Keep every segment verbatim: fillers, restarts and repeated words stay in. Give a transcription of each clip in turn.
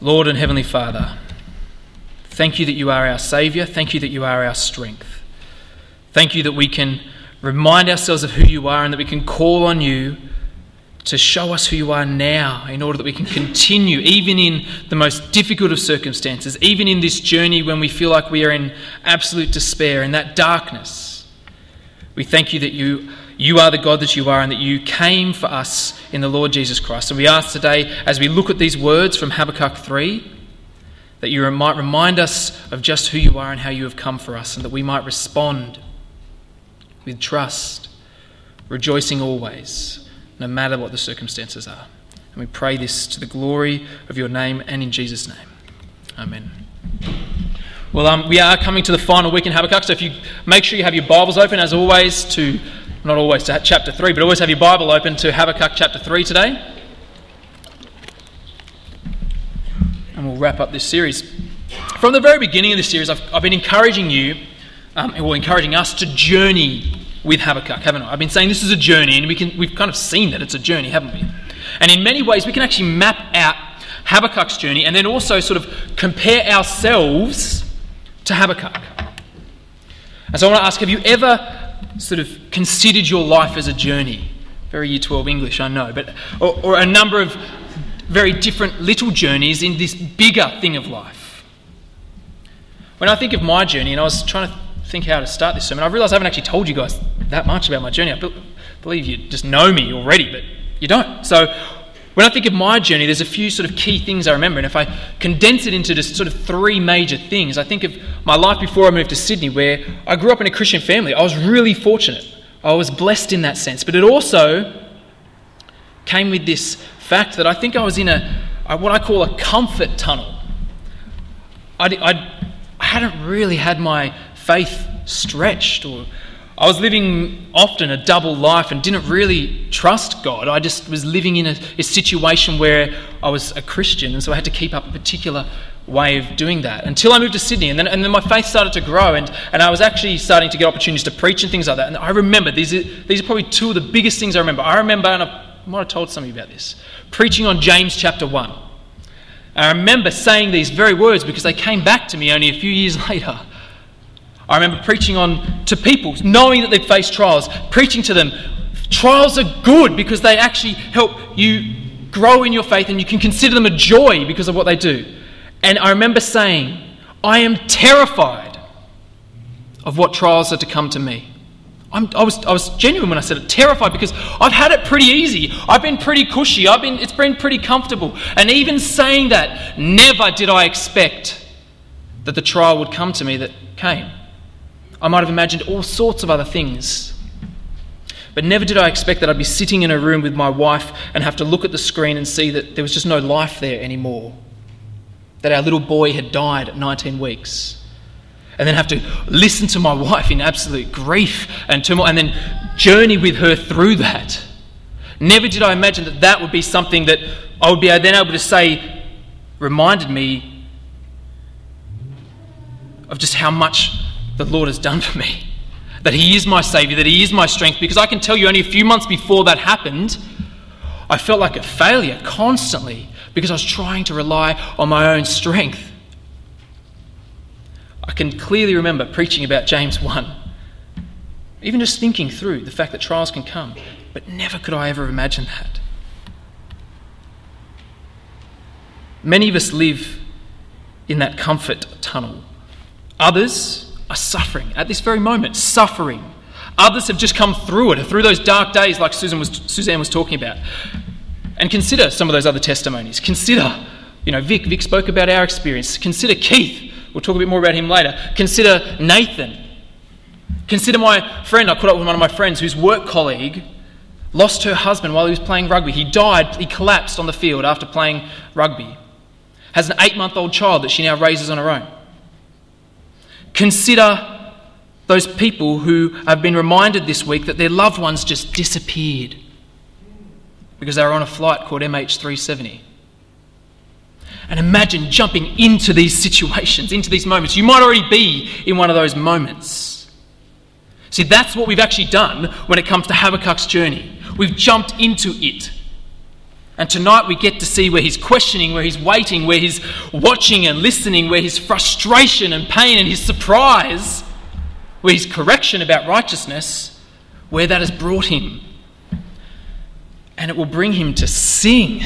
Lord and Heavenly Father, thank you that you are our Saviour. Thank you that you are our strength. Thank you that we can remind ourselves of who you are and that we can call on you to show us who you are now in order that we can continue, even in the most difficult of circumstances, even in this journey when we feel like we are in absolute despair, in that darkness. We thank you that you, you are the God that you are and that you came for us in the Lord Jesus Christ. So we ask today, as we look at these words from Habakkuk three, that you might remind us of just who you are and how you have come for us, and that we might respond with trust, rejoicing always, no matter what the circumstances are. And we pray this to the glory of your name and in Jesus' name. Amen. Well, um, we are coming to the final week in Habakkuk, so if you make sure you have your Bibles open, as always, to, not always to chapter three, but always have your Bible open to Habakkuk chapter three today. And we'll wrap up this series. From the very beginning of this series, I've, I've been encouraging you, um, or encouraging us to journey with Habakkuk, haven't I? I've been saying this is a journey, and we can, we've kind of seen that it's a journey, haven't we? And in many ways, we can actually map out Habakkuk's journey and then also sort of compare ourselves to Habakkuk. And so I want to ask, have you ever sort of considered your life as a journey? Very year twelve English, I know, but or, or a number of very different little journeys in this bigger thing of life. When I think of my journey, and I was trying to think how to start this sermon, I realised I haven't actually told you guys that much about my journey. I be- believe you just know me already, but you don't. So when I think of my journey, there's a few sort of key things I remember, and if I condense it into just sort of three major things, I think of my life before I moved to Sydney, where I grew up in a Christian family. I was really fortunate. I was blessed in that sense, but it also came with this fact that I think I was in a what I call a comfort tunnel. I, I, I hadn't really had my faith stretched, or I was living often a double life and didn't really trust God. I just was living in a, a situation where I was a Christian, and so I had to keep up a particular way of doing that until I moved to Sydney, and then and then my faith started to grow, and, and I was actually starting to get opportunities to preach and things like that. And I remember these are, these are probably two of the biggest things I remember. I remember, and I might have told some of you about this, preaching on James chapter one. I remember saying these very words because they came back to me only a few years later. I remember preaching on to people, knowing that they'd face trials, preaching to them. Trials are good because they actually help you grow in your faith, and you can consider them a joy because of what they do. And I remember saying, I am terrified of what trials are to come to me. I'm, I was I was genuine when I said it, terrified, because I've had it pretty easy. I've been pretty cushy. I've been it's been pretty comfortable. And even saying that, never did I expect that the trial would come to me that came. I might have imagined all sorts of other things. But never did I expect that I'd be sitting in a room with my wife and have to look at the screen and see that there was just no life there anymore. That our little boy had died at nineteen weeks. And then have to listen to my wife in absolute grief and turmoil, and then journey with her through that. Never did I imagine that that would be something that I would be then able to say reminded me of just how much the Lord has done for me. That He is my Saviour, that He is my strength. Because I can tell you, only a few months before that happened, I felt like a failure constantly because I was trying to rely on my own strength. I can clearly remember preaching about James one, even just thinking through the fact that trials can come, but never could I ever imagine that. Many of us live in that comfort tunnel. Others are suffering at this very moment, suffering. Others have just come through it, through those dark days like Susan was, Suzanne was talking about. And consider some of those other testimonies. Consider, you know, Vic, Vic spoke about our experience. Consider Keith. We'll talk a bit more about him later. Consider Nathan. Consider my friend. I caught up with one of my friends whose work colleague lost her husband while he was playing rugby. He died, he collapsed on the field after playing rugby. Has an eight-month-old child that she now raises on her own. Consider those people who have been reminded this week that their loved ones just disappeared because they were on a flight called M H three seventy. And imagine jumping into these situations, into these moments. You might already be in one of those moments. See, that's what we've actually done when it comes to Habakkuk's journey. We've jumped into it. And tonight we get to see where he's questioning, where he's waiting, where he's watching and listening, where his frustration and pain and his surprise, where his correction about righteousness, where that has brought him. And it will bring him to sing.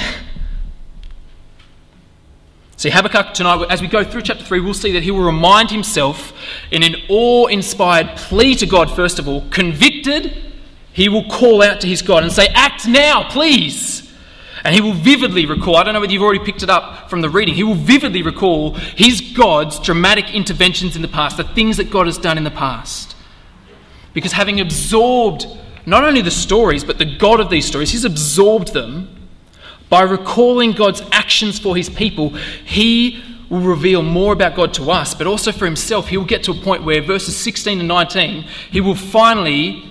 See, Habakkuk tonight, as we go through chapter three, we'll see that he will remind himself in an awe-inspired plea to God, first of all. Convicted, he will call out to his God and say, act now, please. And he will vividly recall, I don't know whether you've already picked it up from the reading, he will vividly recall his God's dramatic interventions in the past, the things that God has done in the past. Because having absorbed not only the stories, but the God of these stories, he's absorbed them. By recalling God's actions for his people, he will reveal more about God to us, but also for himself. He will get to a point where verses sixteen and nineteen, he will finally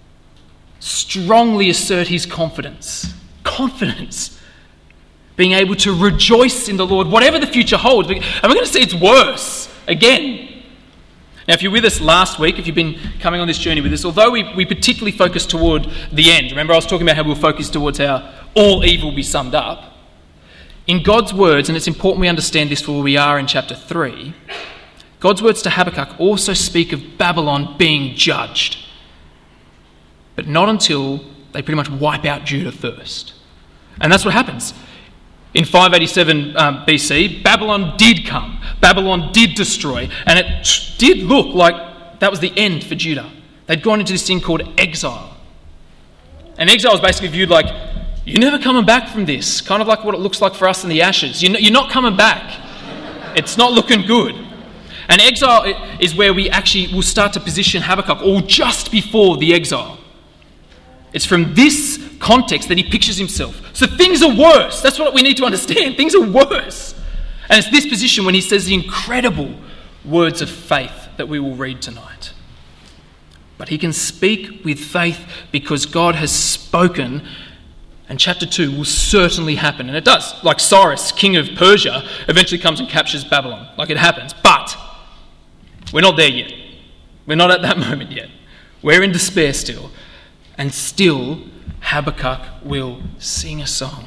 strongly assert his confidence. Confidence. Being able to rejoice in the Lord, whatever the future holds. And we're going to see it's worse again. Now, if you're with us last week, if you've been coming on this journey with us, although we, we particularly focused toward the end, remember I was talking about how we'll focus towards how all evil will be summed up. In God's words, and it's important we understand this for where we are in chapter three, God's words to Habakkuk also speak of Babylon being judged. But not until they pretty much wipe out Judah first. And that's what happens. In five eighty-seven um, B C, Babylon did come. Babylon did destroy. And it did look like that was the end for Judah. They'd gone into this thing called exile. And exile is basically viewed like, you're never coming back from this. Kind of like what it looks like for us in the ashes. You're not coming back. It's not looking good. And exile is where we actually will start to position Habakkuk, or just before the exile. It's from this context that he pictures himself. So things are worse. That's what we need to understand. Things are worse. And it's this position when he says the incredible words of faith that we will read tonight. But he can speak with faith because God has spoken, and chapter two will certainly happen. And it does. Like Cyrus, king of Persia, eventually comes and captures Babylon. Like it happens. But we're not there yet. We're not at that moment yet. We're in despair still. And still, Habakkuk will sing a song.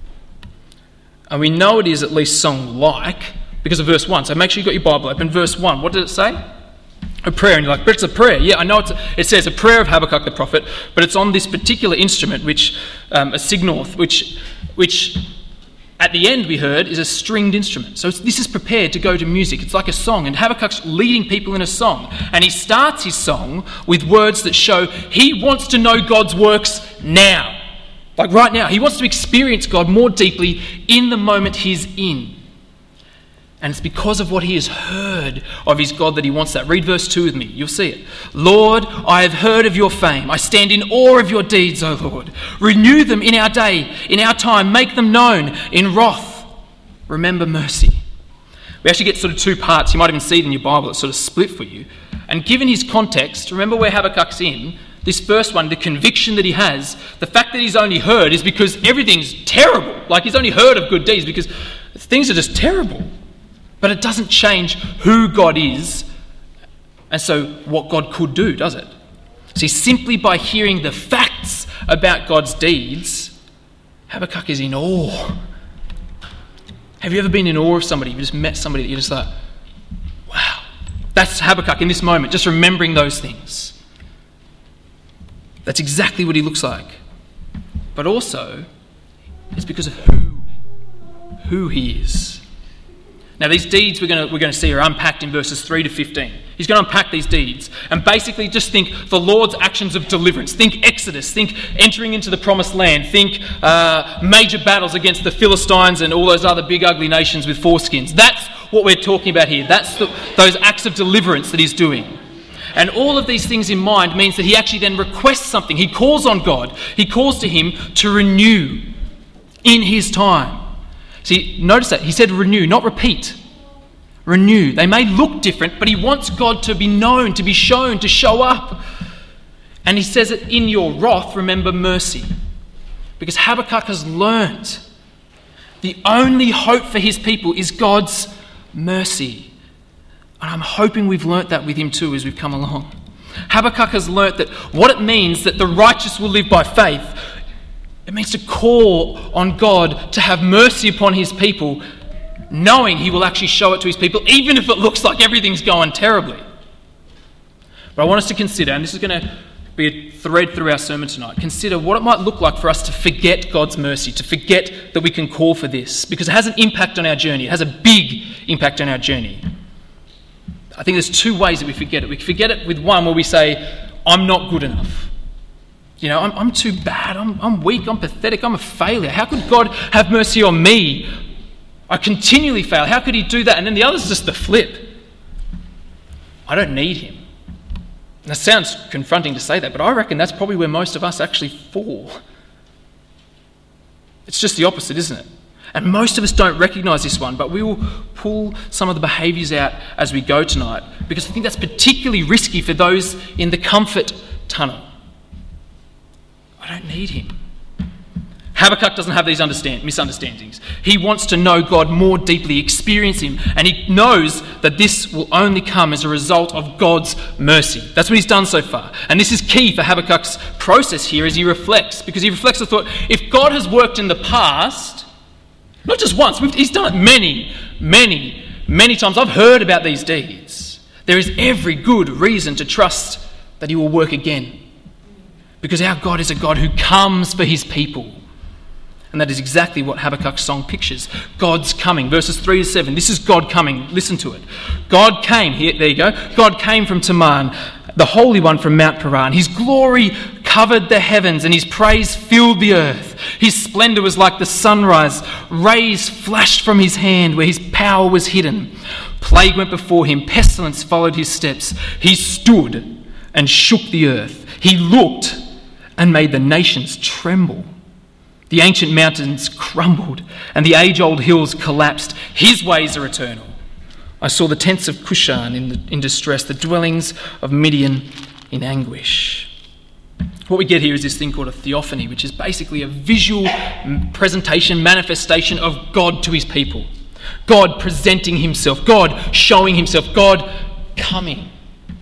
And we know it is at least song-like because of verse one. So make sure you've got your Bible open. Verse one, what did it say? A prayer. And you're like, but it's a prayer. Yeah, I know it's a, it says a prayer of Habakkuk the prophet, but it's on this particular instrument, which um, a signorth, which, which at the end we heard is a stringed instrument. So it's, this is prepared to go to music. It's like a song. And Habakkuk's leading people in a song. And he starts his song with words that show he wants to know God's works now. Like right now. He wants to experience God more deeply in the moment he's in. And it's because of what he has heard of his God that he wants that. Read verse two with me. You'll see it. Lord, I have heard of your fame. I stand in awe of your deeds, O Lord. Renew them in our day, in our time. Make them known in wrath. Remember mercy. We actually get sort of two parts. You might even see it in your Bible. It's sort of split for you. And given his context, remember where Habakkuk's in. This first one, the conviction that he has, the fact that he's only heard is because everything's terrible. Like he's only heard of good deeds because things are just terrible. But it doesn't change who God is and so what God could do, does it? See, simply by hearing the facts about God's deeds, Habakkuk is in awe. Have you ever been in awe of somebody? You just met somebody that you just thought, wow. That's Habakkuk in this moment, just remembering those things. That's exactly what he looks like. But also, it's because of who, who he is. Now, these deeds we're going to we're going to see are unpacked in verses three to fifteen. He's going to unpack these deeds and basically just think the Lord's actions of deliverance. Think Exodus. Think entering into the promised land. Think uh, major battles against the Philistines and all those other big ugly nations with foreskins. That's what we're talking about here. That's the, those acts of deliverance that he's doing. And all of these things in mind means that he actually then requests something. He calls on God. He calls to him to renew in his time. See, notice that. He said renew, not repeat. Renew. They may look different, but he wants God to be known, to be shown, to show up. And he says that in your wrath, remember mercy. Because Habakkuk has learned the only hope for his people is God's mercy. And I'm hoping we've learnt that with him too as we've come along. Habakkuk has learnt that what it means that the righteous will live by faith, It means to call on God to have mercy upon his people, knowing he will actually show it to his people, even if it looks like everything's going terribly. But I want us to consider, and this is going to be a thread through our sermon tonight, consider what it might look like for us to forget God's mercy, to forget that we can call for this, because it has an impact on our journey. It has a big impact on our journey. I think there's two ways that we forget it. We forget it with one where we say, I'm not good enough. You know, I'm, I'm too bad, I'm, I'm weak, I'm pathetic, I'm a failure. How could God have mercy on me? I continually fail. How could he do that? And then the other is just the flip. I don't need him. And that sounds confronting to say that, but I reckon that's probably where most of us actually fall. It's just the opposite, isn't it? And most of us don't recognise this one, but we will pull some of the behaviours out as we go tonight, because I think that's particularly risky for those in the comfort tunnel. I don't need him. Habakkuk doesn't have these understand, misunderstandings. He wants to know God more deeply, experience him, and he knows that this will only come as a result of God's mercy. That's what he's done so far. And this is key for Habakkuk's process here as he reflects, because he reflects the thought, if God has worked in the past, not just once, we've, he's done it many, many, many times. I've heard about these deeds. There is every good reason to trust that he will work again, because our God is a God who comes for his people. And that is exactly what Habakkuk's song pictures. God's coming. Verses three to seven. This is God coming. Listen to it. God came. Here, there you go. God came from Teman, the Holy One from Mount Paran. His glory covered the heavens and his praise filled the earth. His splendour was like the sunrise. Rays flashed from his hand where his power was hidden. Plague went before him. Pestilence followed his steps. He stood and shook the earth. He looked and made the nations tremble. The ancient mountains crumbled and the age-old hills collapsed. His ways are eternal. I saw the tents of Cushan in, the, in distress, the dwellings of Midian in anguish. What we get here is this thing called a theophany, which is basically a visual presentation, manifestation of God to his people. God presenting himself, God showing himself, God coming.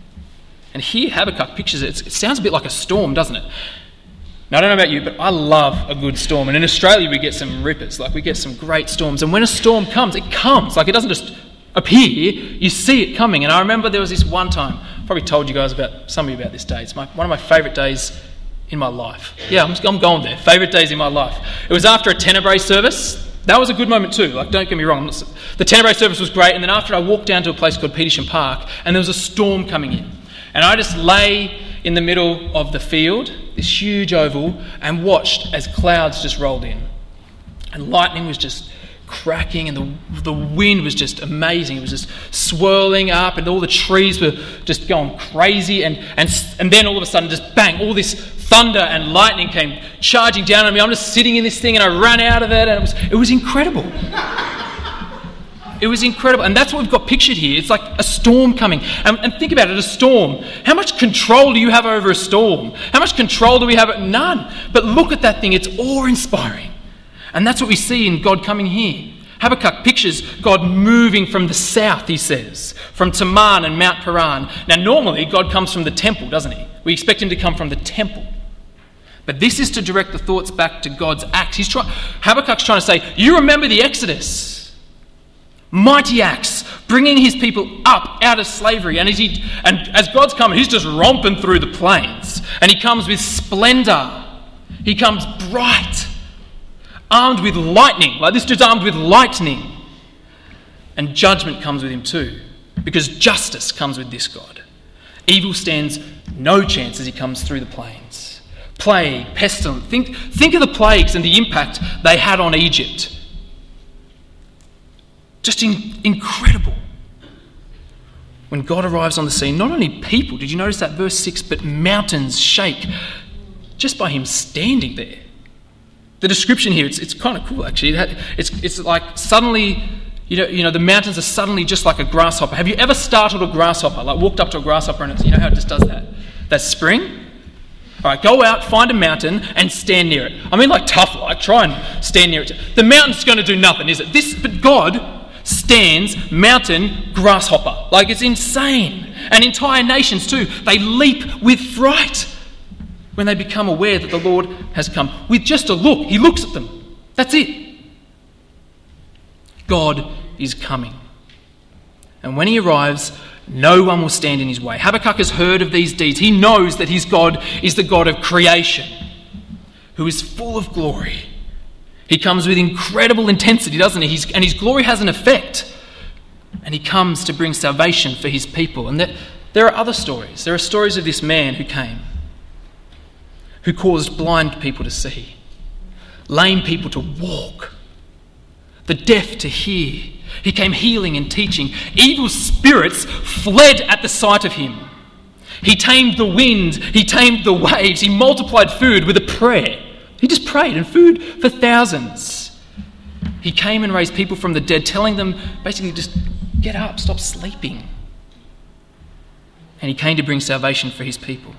And here Habakkuk pictures it. It sounds a bit like a storm, doesn't it? Now, I don't know about you, but I love a good storm. And in Australia, we get some rippers. Like, we get some great storms. And when a storm comes, it comes. Like, it doesn't just appear. You see it coming. And I remember there was this one time, I probably told you guys about, some of you about this day. It's my, one of my favourite days in my life. Yeah, I'm, I'm going there. Favourite days in my life. It was after a Tenebrae service. That was a good moment too. Like, don't get me wrong. The Tenebrae service was great. And then after, I walked down to a place called Petersham Park, and there was a storm coming in. And I just lay in the middle of the field, this huge oval, and watched as clouds just rolled in. And lightning was just cracking, and the, the wind was just amazing. It was just swirling up, and all the trees were just going crazy. And, and, and then all of a sudden, just bang, all this thunder and lightning came charging down on me. I'm just sitting in this thing, and I ran out of it, and it was, it was incredible. It was incredible. And that's what we've got pictured here. It's like a storm coming. And, and think about it, a storm. How much control do you have over a storm? How much control do we have? None. But look at that thing. It's awe-inspiring. And that's what we see in God coming here. Habakkuk pictures God moving from the south, he says, from Teman and Mount Paran. Now, normally, God comes from the temple, doesn't he? We expect him to come from the temple. But this is to direct the thoughts back to God's acts. He's try- Habakkuk's trying to say, you remember the Exodus. Mighty acts, bringing his people up out of slavery. And as, he, and as God's coming, he's just romping through the plains. And he comes with splendour. He comes bright, armed with lightning. Like, this dude's armed with lightning. And judgment comes with him too, because justice comes with this God. Evil stands no chance as he comes through the plains. Plague, pestilence. Think, think of the plagues and the impact they had on Egypt. Just in, incredible. When God arrives on the scene, not only people, did you notice that verse six, but mountains shake just by him standing there. The description here, it's, it's kind of cool actually. It had, it's, it's like suddenly, you know, you know, the mountains are suddenly just like a grasshopper. Have you ever startled a grasshopper? Like walked up to a grasshopper and it's, you know how it just does that? That's spring. All right, go out, find a mountain and stand near it. I mean, like tough, like try and stand near it. The mountain's going to do nothing, is it? This, but God stands mountain grasshopper. Like, it's insane. And entire nations too, they leap with fright. when they become aware that the Lord has come. With just a look, he looks at them. That's it. God is coming. And when he arrives, no one will stand in his way. Habakkuk has heard of these deeds. He knows that his God is the God of creation, who is full of glory. He comes with incredible intensity, doesn't he? He's, and his glory has an effect. And he comes to bring salvation for his people. And there, there are other stories. There are stories of this man who came, who caused blind people to see, lame people to walk, the deaf to hear. He came healing and teaching. Evil spirits fled at the sight of him. He tamed the wind. He tamed the waves. He multiplied food with a prayer. He just prayed, and food for thousands. He came and raised people from the dead, telling them basically just get up, stop sleeping. And he came to bring salvation for his people.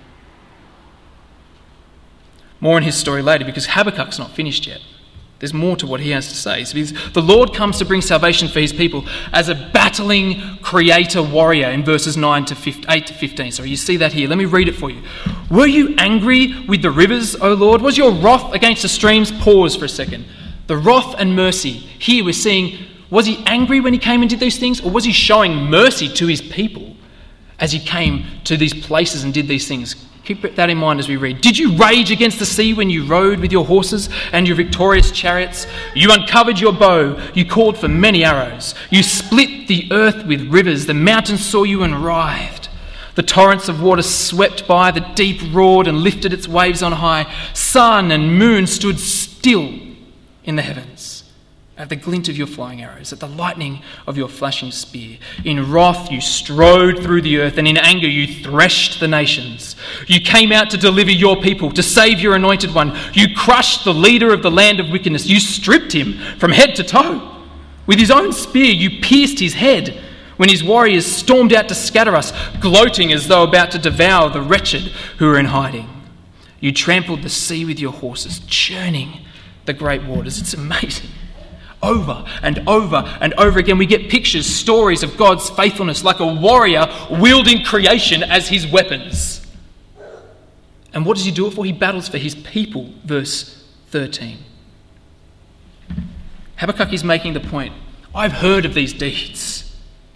More in his story later, because Habakkuk's not finished yet. There's more to what he has to say. So the Lord comes to bring salvation for his people as a battling creator warrior in verses nine to eight to fifteen. So you see that here. Let me read it for you. Were you angry with the rivers, O Lord? Was your wrath against the streams? Pause for a second. The wrath and mercy. Here we're seeing, was he angry when he came and did these things? Or was he showing mercy to his people as he came to these places and did these things? Keep that in mind as we read. Did you rage against the sea when you rode with your horses and your victorious chariots? You uncovered your bow. You called for many arrows. You split the earth with rivers. The mountains saw you and writhed. The torrents of water swept by. The deep roared and lifted its waves on high. Sun and moon stood still in the heavens at the glint of your flying arrows, at the lightning of your flashing spear. In wrath you strode through the earth, and in anger you threshed the nations. You came out to deliver your people, to save your anointed one. You crushed the leader of the land of wickedness. You stripped him from head to toe. With his own spear you pierced his head when his warriors stormed out to scatter us, gloating as though about to devour the wretched who were in hiding. You trampled the sea with your horses, churning the great waters. It's amazing. Over and over and over again, we get pictures, stories of God's faithfulness, like a warrior wielding creation as his weapons. And what does he do it for? He battles for his people, verse thirteen. Habakkuk is making the point, I've heard of these deeds,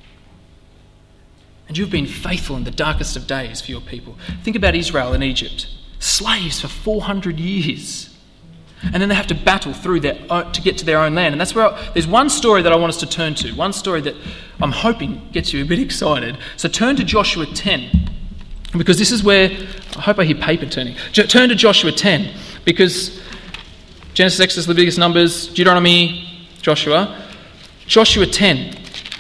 and you've been faithful in the darkest of days for your people. Think about Israel and Egypt, slaves for four hundred years. And then they have to battle through their to get to their own land. And that's where I, there's one story that I want us to turn to. One story that I'm hoping gets you a bit excited. So turn to Joshua ten. Because this is where, I hope I hear paper turning. Turn to Joshua ten. Because Genesis, Exodus, Leviticus, Numbers, Deuteronomy, Joshua. Joshua ten.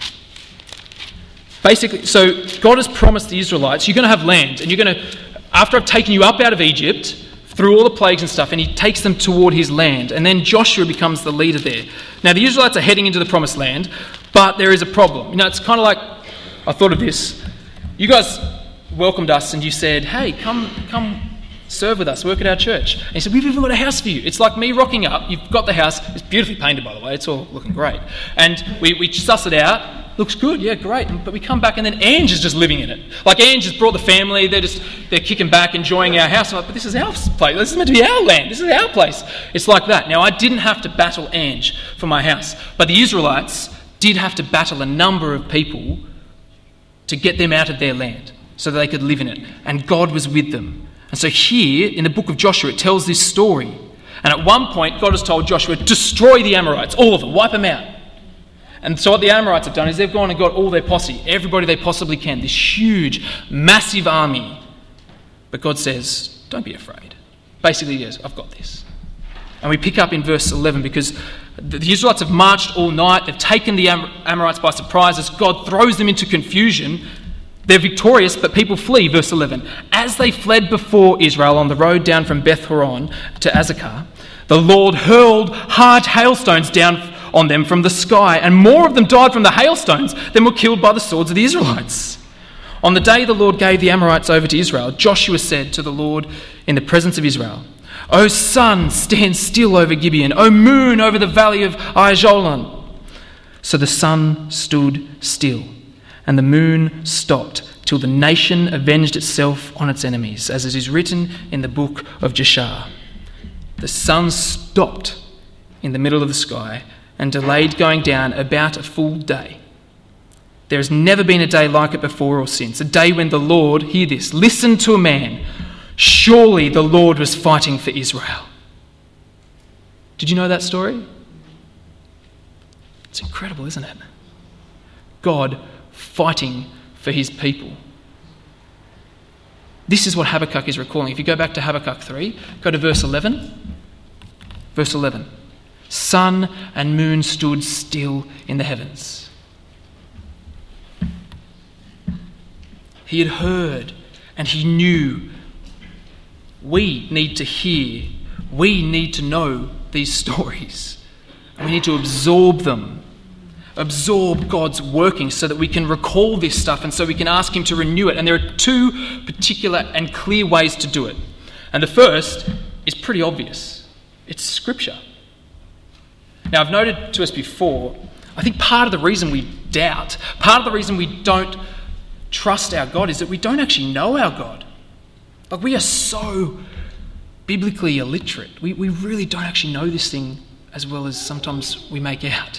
Basically, so God has promised the Israelites, you're going to have land. And you're going to, after I've taken you up out of Egypt, through all the plagues and stuff, and he takes them toward his land. And then Joshua becomes the leader there. Now, the Israelites are heading into the promised land, but there is a problem. You know, it's kind of like, I thought of this. You guys welcomed us and you said, hey, come come serve with us, work at our church. And he said, we've even got a house for you. It's like me rocking up. You've got the house. It's beautifully painted, by the way. It's all looking great. And we, we suss it out. Looks good, yeah, great. But we come back and then Ange is just living in it. Like Ange has brought the family, they're just, they're kicking back, enjoying our house. I'm like, but this is our place. This is meant to be our land. This is our place. It's like that. Now, I didn't have to battle Ange for my house, but the Israelites did have to battle a number of people to get them out of their land so that they could live in it. And God was with them. And so here, in the book of Joshua, it tells this story. And at one point, God has told Joshua, destroy the Amorites, all of them, wipe them out. And so what the Amorites have done is they've gone and got all their posse, everybody they possibly can, this huge, massive army. But God says, don't be afraid. Basically, yes, I've got this. And we pick up in verse eleven because the Israelites have marched all night. They've taken the Am- Amorites by surprise as God throws them into confusion. They're victorious, but people flee. Verse eleven. As they fled before Israel on the road down from Beth Horon to Azekah, the Lord hurled hard hailstones down on them from the sky, and more of them died from the hailstones than were killed by the swords of the Israelites. On the day the Lord gave the Amorites over to Israel, Joshua said to the Lord in the presence of Israel, O sun, stand still over Gibeon. O moon, over the valley of Aijalon. So the sun stood still, and the moon stopped till the nation avenged itself on its enemies, as it is written in the book of Jeshar. The sun stopped in the middle of the sky and delayed going down about a full day. There has never been a day like it before or since, a day when the Lord, hear this, listened to a man. Surely the Lord was fighting for Israel. Did you know that story? It's incredible, isn't it? God fighting for his people. This is what Habakkuk is recalling. If you go back to Habakkuk three, go to verse eleven. Verse eleven. Sun and moon stood still in the heavens. He had heard and he knew. We need to hear. We need to know these stories. And we need to absorb them. Absorb God's working so that we can recall this stuff and so we can ask him to renew it. And there are two particular and clear ways to do it. And the first is pretty obvious. It's Scripture. Now, I've noted to us before, I think part of the reason we doubt, part of the reason we don't trust our God is that we don't actually know our God. Like, we are so biblically illiterate. We, we really don't actually know this thing as well as sometimes we make out.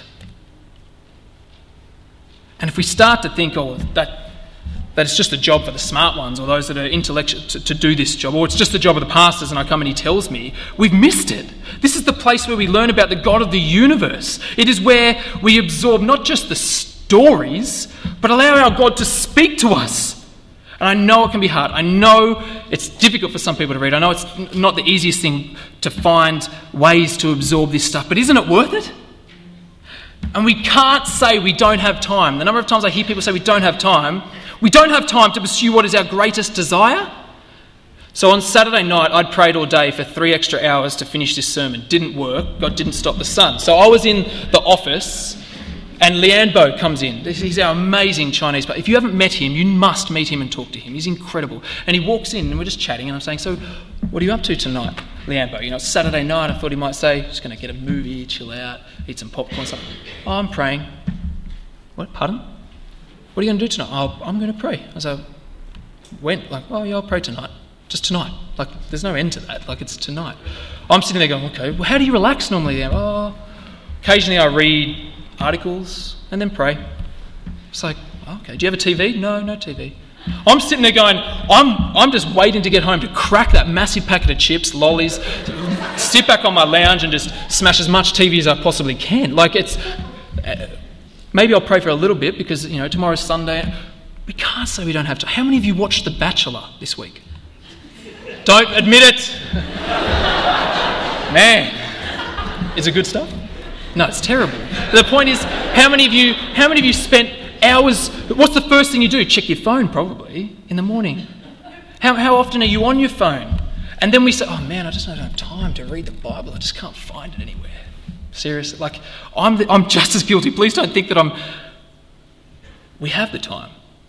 And if we start to think, oh, that that it's just a job for the smart ones or those that are intellectual to, to do this job, or it's just the job of the pastors and I come and he tells me, we've missed it. This is the place where we learn about the God of the universe. It is where we absorb not just the stories, but allow our God to speak to us. And I know it can be hard. I know it's difficult for some people to read. I know it's not the easiest thing to find ways to absorb this stuff, but isn't it worth it? And we can't say we don't have time. The number of times I hear people say we don't have time, we don't have time to pursue what is our greatest desire. So on Saturday night, I'd prayed all day for three extra hours to finish this sermon. Didn't work. God didn't stop the sun. So I was in the office and Lian Bo comes in. He's our amazing Chinese. But if you haven't met him, you must meet him and talk to him. He's incredible. And he walks in and we're just chatting and I'm saying, so what are you up to tonight, Lian Bo? You know, it's Saturday night. I thought he might say, just going to get a movie, chill out, eat some popcorn, something. Oh, I'm praying. What? Pardon? What are you going to do tonight? Oh, I'm going to pray. I said, when? Like, oh yeah, I'll pray tonight. Just tonight. Like, there's no end to that. Like, it's tonight. I'm sitting there going, okay, well, how do you relax normally then? Oh, occasionally I read articles and then pray. It's like, okay, do you have a T V? No, no T V. I'm sitting there going, I'm I'm just waiting to get home to crack that massive packet of chips, lollies, sit back on my lounge and just smash as much T V as I possibly can. Like, it's... Uh, maybe I'll pray for a little bit because, you know, tomorrow's Sunday. We can't say we don't have to. How many of you watched The Bachelor this week? Don't admit it. Man, is it good stuff? No, it's terrible. The point is, how many of you, how many of you spent hours? What's the first thing you do? Check your phone, probably in the morning. How how often are you on your phone? And then we say, oh man, I just don't have time to read the Bible. I just can't find it anywhere. Seriously, like I'm the, I'm just as guilty. Please don't think that I'm. We have the time.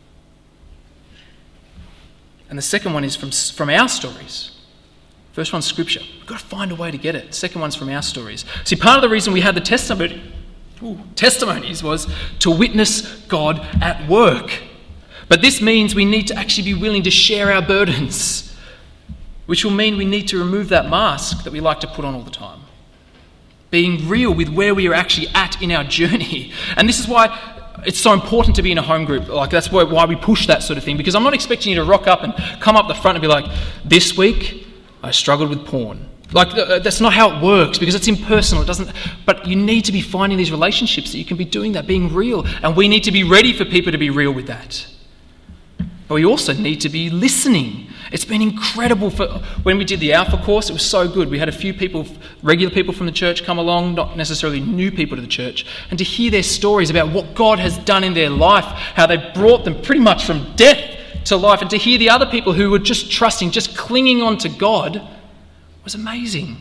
And the second one is from from our stories. First one's Scripture. We've got to find a way to get it. Second one's from our stories. See, part of the reason we had the testimony, ooh, testimonies was to witness God at work. But this means we need to actually be willing to share our burdens, which will mean we need to remove that mask that we like to put on all the time. Being real with where we are actually at in our journey. And this is why it's so important to be in a home group. Like, that's why, why we push that sort of thing. Because I'm not expecting you to rock up and come up the front and be like, this week I struggled with porn. Like, that's not how it works because it's impersonal. It doesn't. But you need to be finding these relationships that you can be doing that, being real. And we need to be ready for people to be real with that. But we also need to be listening. It's been incredible. For when we did the Alpha course, it was so good. We had a few people, regular people from the church come along, not necessarily new people to the church, and to hear their stories about what God has done in their life, how they brought them pretty much from death to life, and to hear the other people who were just trusting, just clinging on to God was amazing.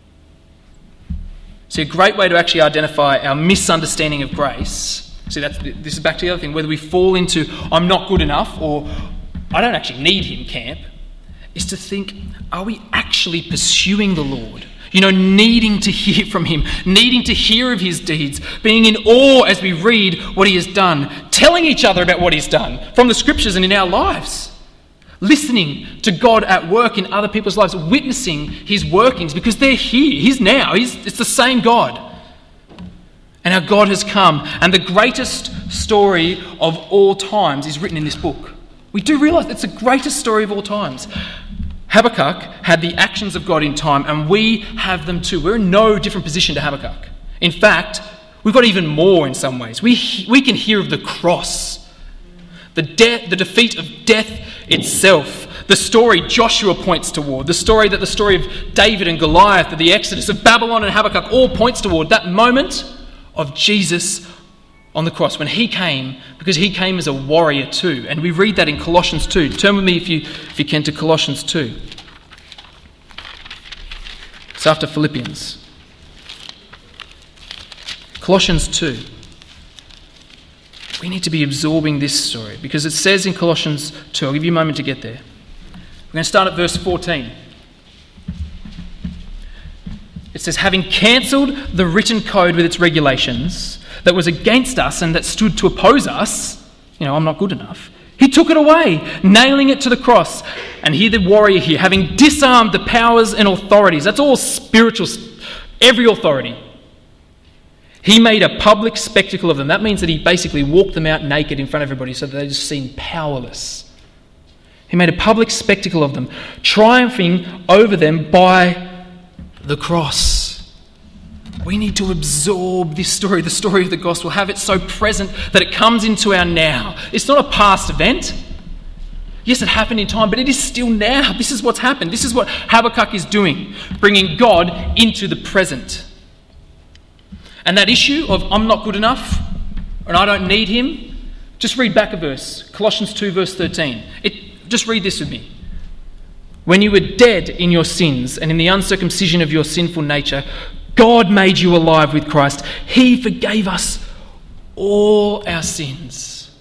See, a great way to actually identify our misunderstanding of grace. See, that's this is back to the other thing, whether we fall into I'm not good enough or I don't actually need him camp, is to think, are we actually pursuing the Lord? You know, needing to hear from him, needing to hear of his deeds, being in awe as we read what he has done, telling each other about what he's done from the scriptures and in our lives. Listening to God at work in other people's lives, witnessing his workings because they're here. He's now. He's, it's the same God. And our God has come. And the greatest story of all times is written in this book. We do realise it's the greatest story of all times. Habakkuk had the actions of God in time, and we have them too. We're in no different position to Habakkuk. In fact, we've got even more in some ways. We, we can hear of the cross, the, de- the defeat of death itself, the story Joshua points toward, the story that the story of David and Goliath, of the Exodus, of Babylon and Habakkuk all points toward, that moment of Jesus on the cross when he came, because he came as a warrior too. And we read that in Colossians two. Turn with me if you, if you can to Colossians two. It's after Philippians. Colossians two. We need to be absorbing this story because it says in Colossians two, I'll give you a moment to get there. We're going to start at verse fourteen. It says, having cancelled the written code with its regulations that was against us and that stood to oppose us, you know, I'm not good enough. He took it away, nailing it to the cross. And here the warrior here, having disarmed the powers and authorities, that's all spiritual, every authority. He made a public spectacle of them. That means that he basically walked them out naked in front of everybody so that they just seemed powerless. He made a public spectacle of them, triumphing over them by the cross. We need to absorb this story, the story of the gospel, have it so present that it comes into our now. It's not a past event. Yes, it happened in time, but it is still now. This is what's happened. This is what Habakkuk is doing, bringing God into the present. And that issue of I'm not good enough and I don't need him, just read back a verse, Colossians two verse thirteen. It, just read this with me. When you were dead in your sins and in the uncircumcision of your sinful nature, God made you alive with Christ. He forgave us all our sins.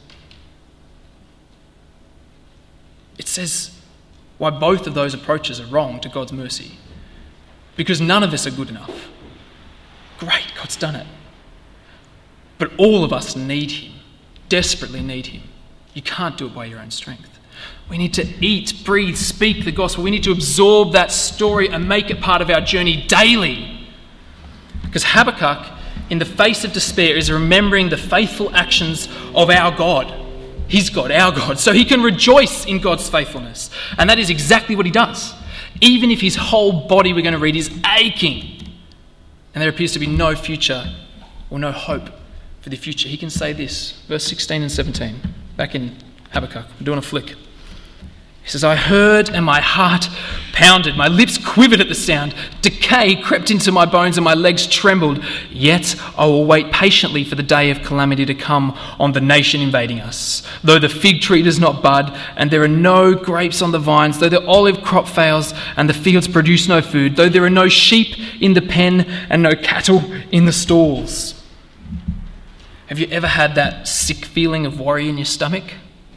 It says why both of those approaches are wrong to God's mercy. Because none of us are good enough. Great, God's done it. But all of us need him, desperately need him. You can't do it by your own strength. We need to eat, breathe, speak the gospel. We need to absorb that story and make it part of our journey daily. Because Habakkuk, in the face of despair, is remembering the faithful actions of our God. His God, our God. So he can rejoice in God's faithfulness. And that is exactly what he does. Even if his whole body, we're going to read, is aching, and there appears to be no future or no hope for the future, he can say this, verse sixteen and seventeen, back in Habakkuk. We're doing a flick. He says, I heard and my heart pounded. My lips quivered at the sound. Decay crept into my bones and my legs trembled. Yet I will wait patiently for the day of calamity to come on the nation invading us. Though the fig tree does not bud and there are no grapes on the vines, though the olive crop fails and the fields produce no food, though there are no sheep in the pen and no cattle in the stalls. Have you ever had that sick feeling of worry in your stomach?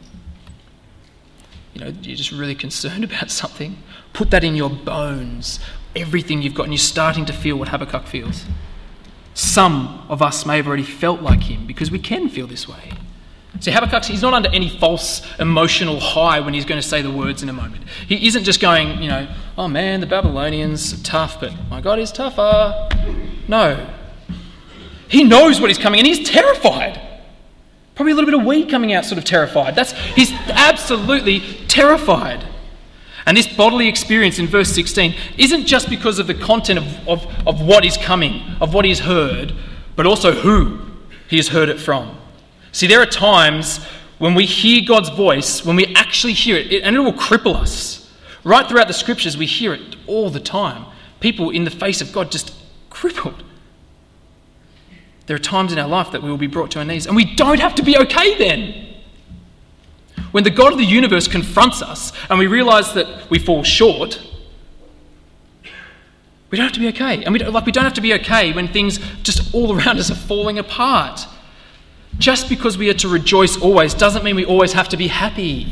You know, you're just really concerned about something. Put that in your bones, everything you've got, and you're starting to feel what Habakkuk feels. Some of us may have already felt like him because we can feel this way. See, Habakkuk, he's not under any false emotional high when he's going to say the words in a moment. He isn't just going, you know, oh man, the Babylonians are tough, but my God is tougher. No. He knows what is coming and he's terrified. Probably a little bit of weed coming out sort of terrified. That's he's absolutely terrified. And this bodily experience in verse sixteen isn't just because of the content of, of, of what is coming, of what he's heard, but also who he has heard it from. See, there are times when we hear God's voice, when we actually hear it, it and it will cripple us. Right throughout the scriptures, we hear it all the time. People in the face of God just crippled. There are times in our life that we will be brought to our knees, and we don't have to be okay then. When the God of the universe confronts us and we realise that we fall short, we don't have to be okay. And we don't, like we don't have to be okay when things just all around us are falling apart. Just because we are to rejoice always doesn't mean we always have to be happy.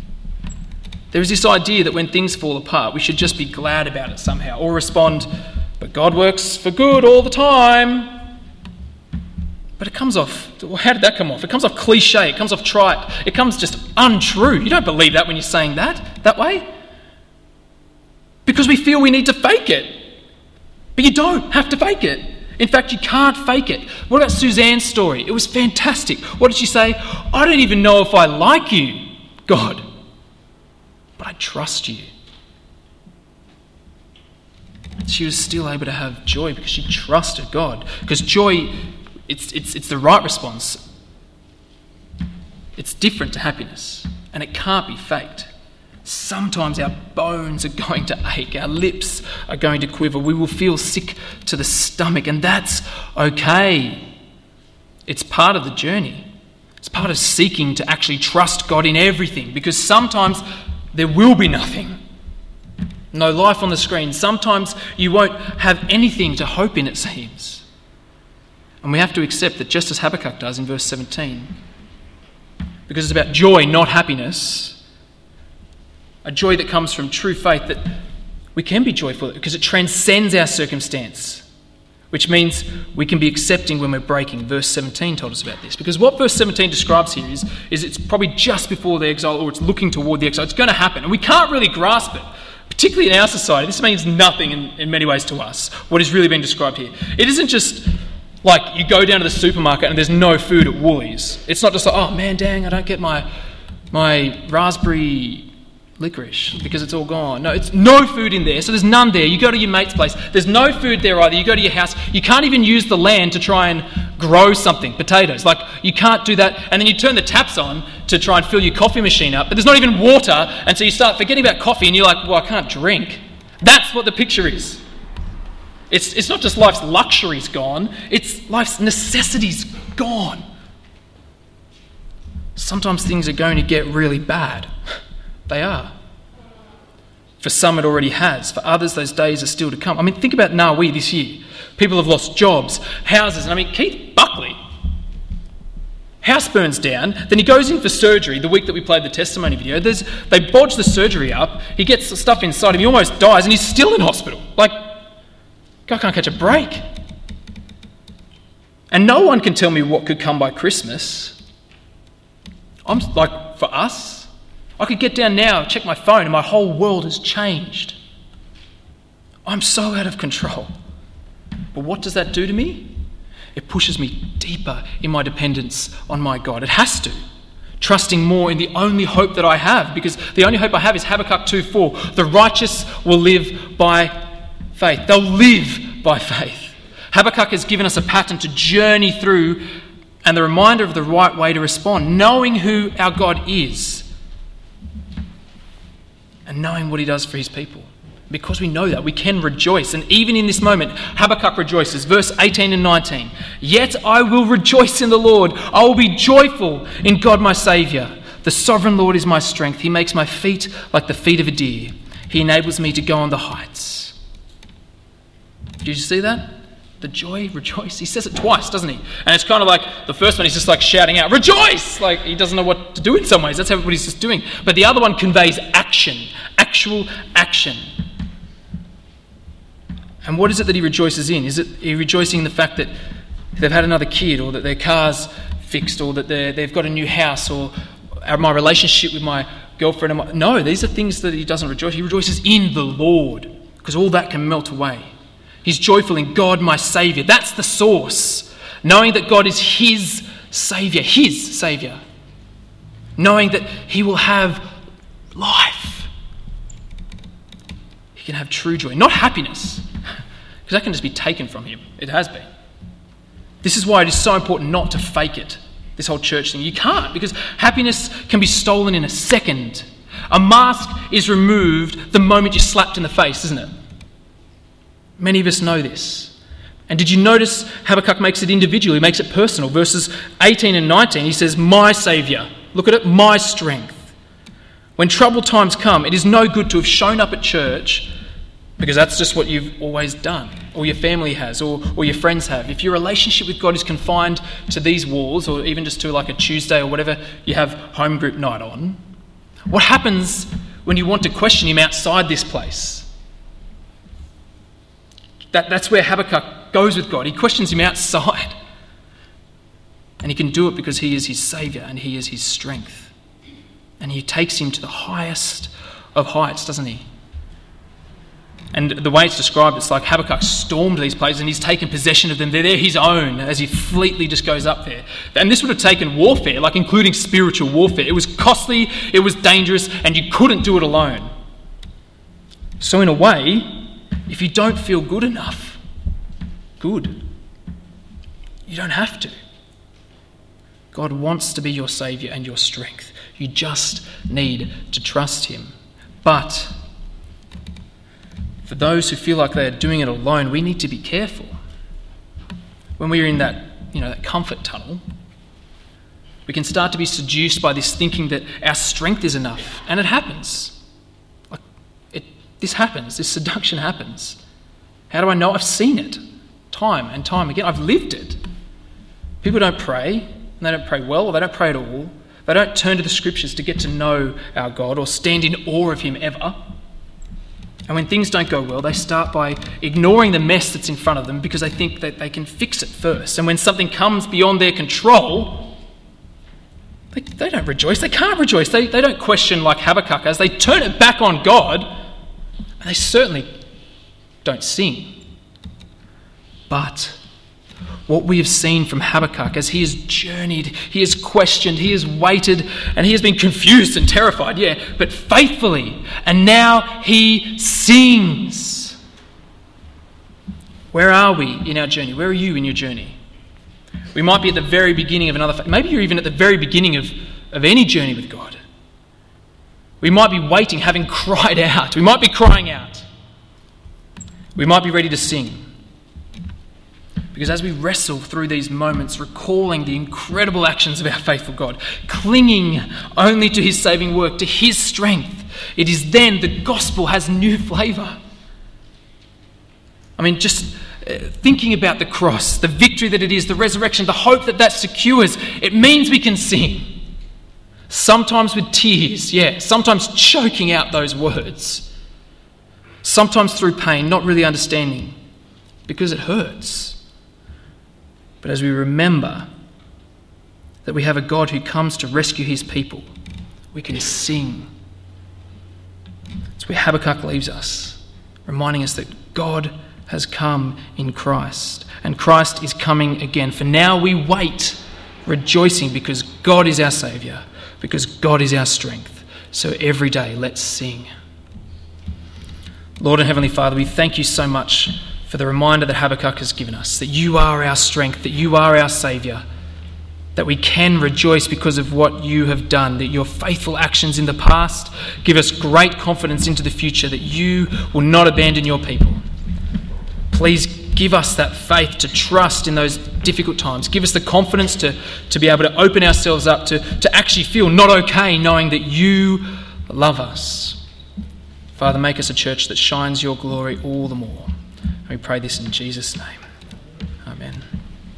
There is this idea that when things fall apart, we should just be glad about it somehow, or respond But God works for good all the time. But it comes off, well, how did that come off? It comes off cliche, it comes off trite, it comes just untrue. You don't believe that when you're saying that, that way. Because we feel we need to fake it. But you don't have to fake it. In fact, you can't fake it. What about Suzanne's story? It was fantastic. What did she say? I don't even know if I like you, God, but I trust you. She was still able to have joy because she trusted God. Because joy, it's, it's, it's the right response. It's different to happiness, and it can't be faked. Sometimes our bones are going to ache, our lips are going to quiver, we will feel sick to the stomach, and that's okay. It's part of the journey. It's part of seeking to actually trust God in everything, because sometimes there will be nothing. No life on the screen. Sometimes you won't have anything to hope in, it seems. And we have to accept that, just as Habakkuk does in verse seventeen, because it's about joy, not happiness, a joy that comes from true faith, that we can be joyful because it transcends our circumstance, which means we can be accepting when we're breaking. Verse seventeen told us about this, because what verse seventeen describes here is, is it's probably just before the exile, or it's looking toward the exile. It's going to happen, and we can't really grasp it, particularly in our society. This means nothing in, in many ways to us, what is really being described here. It isn't just like you go down to the supermarket and there's no food at Woolies. It's not just like, oh man, dang, I don't get my my raspberry licorice because it's all gone. No, it's no food in there, so there's none there. You go to your mate's place, there's no food there either. You go to your house, you can't even use the land to try and grow something, potatoes. Like, you can't do that, and then you turn the taps on to try and fill your coffee machine up, but there's not even water, and so you start forgetting about coffee, and you're like, well, I can't drink. That's what the picture is. It's, it's not just life's luxuries gone, it's life's necessities gone. Sometimes things are going to get really bad. They are. For some, it already has. For others, those days are still to come. I mean, think about Nawi this year. People have lost jobs, houses. And I mean, Keith Buckley, house burns down. Then he goes in for surgery the week that we played the testimony video. There's, they bodge the surgery up. He gets the stuff inside him. He almost dies, and he's still in hospital. Like, guy can't catch a break. And no one can tell me what could come by Christmas. I'm like, for us, I could get down now, check my phone, and my whole world has changed. I'm so out of control. But what does that do to me? It pushes me deeper in my dependence on my God. It has to. Trusting more in the only hope that I have, because the only hope I have is Habakkuk two four. The righteous will live by faith. They'll live by faith. Habakkuk has given us a pattern to journey through, and the reminder of the right way to respond, knowing who our God is and knowing what he does for his people. Because we know that, we can rejoice. And even in this moment, Habakkuk rejoices. Verse eighteen and nineteen. Yet I will rejoice in the Lord. I will be joyful in God my Saviour. The sovereign Lord is my strength. He makes my feet like the feet of a deer. He enables me to go on the heights. Did you see that? The joy, rejoice. He says it twice, doesn't he? And it's kind of like the first one, he's just like shouting out, rejoice! Like he doesn't know what to do in some ways. That's what he's just doing. But the other one conveys action, actual action. And what is it that he rejoices in? Is it he rejoicing in the fact that they've had another kid, or that their car's fixed, or that they've got a new house, or my relationship with my girlfriend? And my... No, these are things that he doesn't rejoice. He rejoices in the Lord, because all that can melt away. He's joyful in God, my Saviour. That's the source. Knowing that God is his Saviour, his Saviour. Knowing that he will have life. He can have true joy, not happiness, because that can just be taken from him. It has been. This is why it is so important not to fake it, this whole church thing. You can't, because happiness can be stolen in a second. A mask is removed the moment you're slapped in the face, isn't it? Many of us know this. And did you notice Habakkuk makes it individual? He makes it personal. Verses eighteen and nineteen, he says, my Saviour. Look at it, my strength. When troubled times come, it is no good to have shown up at church, because that's just what you've always done, or your family has, or, or your friends have. If your relationship with God is confined to these walls, or even just to like a Tuesday or whatever you have home group night on, what happens when you want to question him outside this place? That, that's where Habakkuk goes with God. He questions him outside. And he can do it because he is his saviour and he is his strength. And he takes him to the highest of heights, doesn't he? And the way it's described, it's like Habakkuk stormed these places and he's taken possession of them. They're, they're his own as he fleetly just goes up there. And this would have taken warfare, like including spiritual warfare. It was costly, it was dangerous, and you couldn't do it alone. So in a way, if you don't feel good enough, good. You don't have to. God wants to be your saviour and your strength. You just need to trust him. But for those who feel like they are doing it alone, we need to be careful. When we're in that, you know, that comfort tunnel, we can start to be seduced by this thinking that our strength is enough. And it happens. Like it, this happens. This seduction happens. How do I know? I've seen it time and time again. I've lived it. People don't pray, and they don't pray well, or they don't pray at all. They don't turn to the scriptures to get to know our God or stand in awe of him ever. And when things don't go well, they start by ignoring the mess that's in front of them because they think that they can fix it first. And when something comes beyond their control, they, they don't rejoice. They can't rejoice. They, they don't question like Habakkuk as they turn it back on God. And they certainly don't sing. But what we have seen from Habakkuk as he has journeyed, he has questioned, he has waited, and he has been confused and terrified, yeah, but faithfully. And now he sings. Where are we in our journey? Where are you in your journey? We might be at the very beginning of another, maybe you're even at the very beginning of, of any journey with God. We might be waiting, having cried out. We might be crying out. We might be ready to sing. Because as we wrestle through these moments, recalling the incredible actions of our faithful God, clinging only to his saving work, to his strength, it is then the gospel has new flavour. I mean, just thinking about the cross, the victory that it is, the resurrection, the hope that that secures, it means we can sing. Sometimes with tears, yeah, sometimes choking out those words. Sometimes through pain, not really understanding, because it hurts. But as we remember that we have a God who comes to rescue his people, we can sing. It's where Habakkuk leaves us, reminding us that God has come in Christ, and Christ is coming again. For now we wait, rejoicing because God is our saviour, because God is our strength. So every day, let's sing. Lord and Heavenly Father, we thank you so much for the reminder that Habakkuk has given us, that you are our strength, that you are our saviour, that we can rejoice because of what you have done, that your faithful actions in the past give us great confidence into the future, that you will not abandon your people. Please give us that faith to trust in those difficult times. Give us the confidence to, to be able to open ourselves up, to, to actually feel not okay, knowing that you love us. Father, make us a church that shines your glory all the more. We pray this in Jesus' name. Amen.